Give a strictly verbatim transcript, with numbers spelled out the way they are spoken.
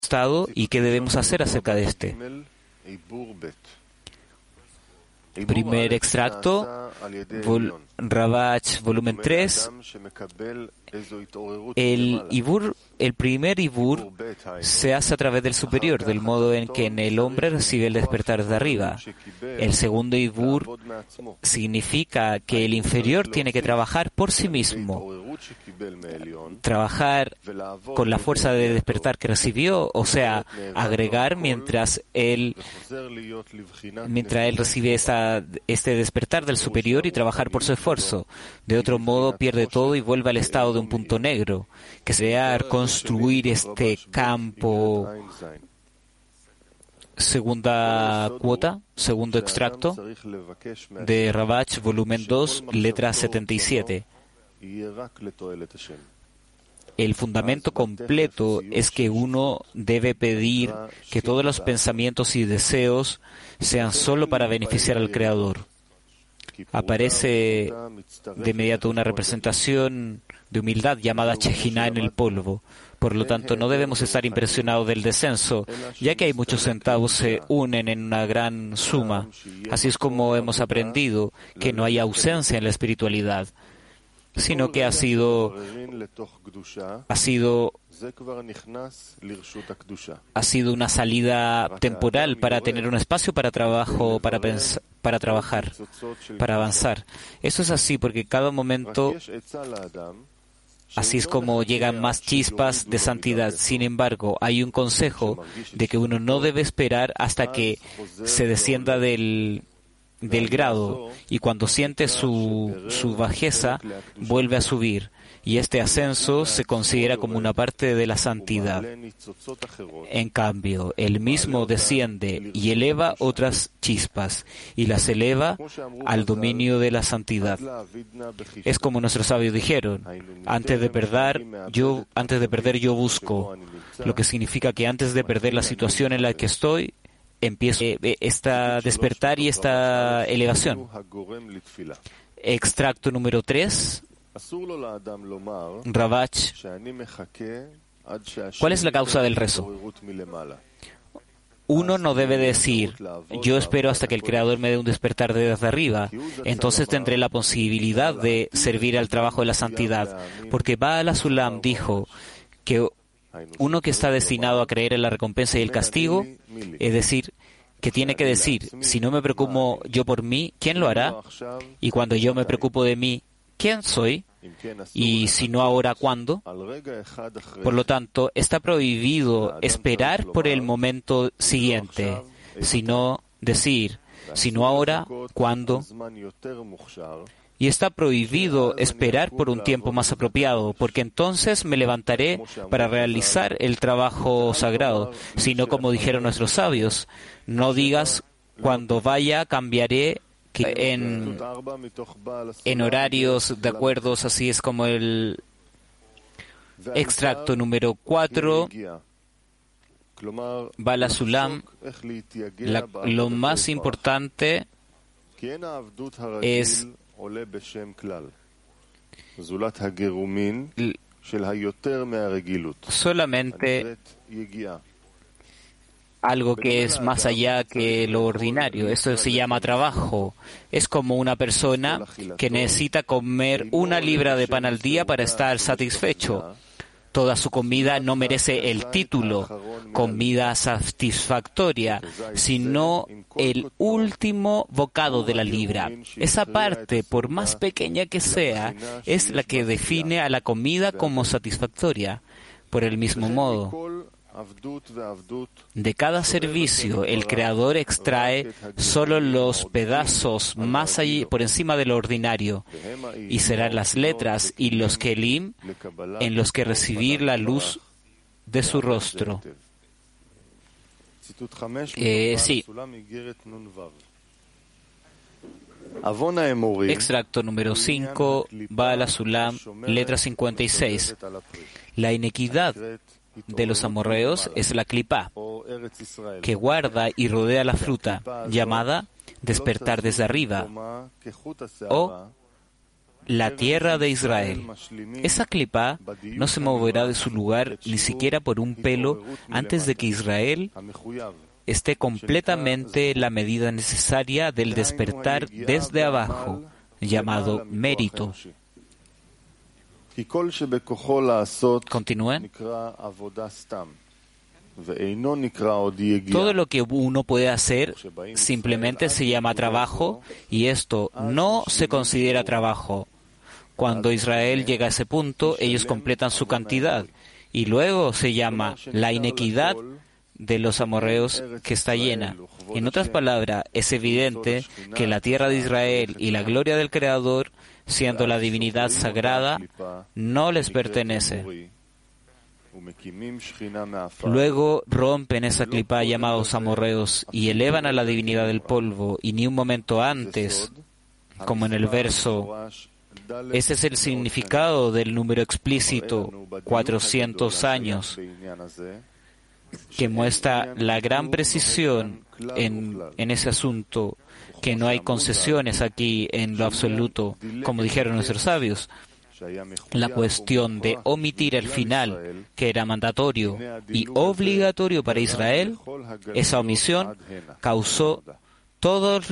estado y qué debemos hacer acerca de este. Primer extracto, vol, Ravach, volumen tres. El ibur, el primer ibur se hace a través del superior, del modo en que en el hombre recibe el despertar de arriba. El segundo ibur significa que el inferior tiene que trabajar por sí mismo, trabajar con la fuerza de despertar que recibió, o sea, agregar mientras él, mientras él recibe esta, este despertar del superior y trabajar por su esfuerzo. De otro modo, pierde todo y vuelve al estado de un punto negro, que sería construir este campo. Segunda cuota, segundo extracto de Ravach, volumen dos, letra setenta y siete. El fundamento completo es que uno debe pedir que todos los pensamientos y deseos sean solo para beneficiar al Creador. Aparece de inmediato una representación de humildad llamada Chejiná en el polvo. Por lo tanto, no debemos estar impresionados del descenso, ya que hay muchos centavos se unen en una gran suma. Así es como hemos aprendido que no hay ausencia en la espiritualidad, sino que ha sido ha sido ha sido una salida temporal para tener un espacio para trabajo, para pensar, para trabajar, para avanzar. Eso es así porque cada momento, así es como llegan más chispas de santidad. Sin embargo, hay un consejo de que uno no debe esperar hasta que se descienda del del grado, y cuando siente su, su bajeza, vuelve a subir, y este ascenso se considera como una parte de la santidad. En cambio, él mismo desciende y eleva otras chispas, y las eleva al dominio de la santidad. Es como nuestros sabios dijeron, antes de perder, yo, antes de perder yo busco, lo que significa que antes de perder la situación en la que estoy, empiezo esta despertar y esta elevación. Extracto número tres, Ravach. ¿Cuál es la causa del rezo? Uno no debe decir, yo espero hasta que el Creador me dé un despertar desde arriba, entonces tendré la posibilidad de servir al trabajo de la santidad, porque Baal HaSulam dijo que uno que está destinado a creer en la recompensa y el castigo, es decir, que tiene que decir, si no me preocupo yo por mí, ¿quién lo hará? Y cuando yo me preocupo de mí, ¿quién soy? Y si no ahora, ¿cuándo? Por lo tanto, está prohibido esperar por el momento siguiente, sino decir, si no ahora, ¿cuándo? Y está prohibido esperar por un tiempo más apropiado, porque entonces me levantaré para realizar el trabajo sagrado, sino como dijeron nuestros sabios, no digas, cuando vaya cambiaré que en, en horarios de acuerdos, así es como el extracto número cuatro, Baal HaSulam, la, lo más importante es solamente algo que es más allá que lo ordinario. Eso se llama trabajo. Es como una persona que necesita comer una libra de pan al día para estar satisfecho. Toda su comida no merece el título comida satisfactoria, sino el último bocado de la libra. Esa parte, por más pequeña que sea, es la que define a la comida como satisfactoria. Por el mismo modo, de cada servicio, el Creador extrae solo los pedazos más allí, por encima de lo ordinario, y serán las letras y los kelim en los que recibir la luz de su rostro. Eh, sí. Extracto número cinco, Baal HaSulam, letra cincuenta y seis. La inequidad de los amorreos es la clipá, que guarda y rodea la fruta, llamada despertar desde arriba, o la tierra de Israel. Esa clipá no se moverá de su lugar ni siquiera por un pelo antes de que Israel esté completamente la medida necesaria del despertar desde abajo, llamado mérito. Continúen. Todo lo que uno puede hacer simplemente se llama trabajo, y esto no se considera trabajo. Cuando Israel llega a ese punto, ellos completan su cantidad, y luego se llama la inequidad de los amorreos que está llena. En otras palabras, es evidente que la tierra de Israel y la gloria del Creador, siendo la divinidad sagrada, no les pertenece. Luego rompen esa clipá llamados amorreos y elevan a la divinidad del polvo, y ni un momento antes, como en el verso, ese es el significado del número explícito, cuatrocientos años, que muestra la gran precisión en, en ese asunto, que no hay concesiones aquí en lo absoluto, como dijeron nuestros sabios. La cuestión de omitir el final, que era mandatorio y obligatorio para Israel, esa omisión causó todo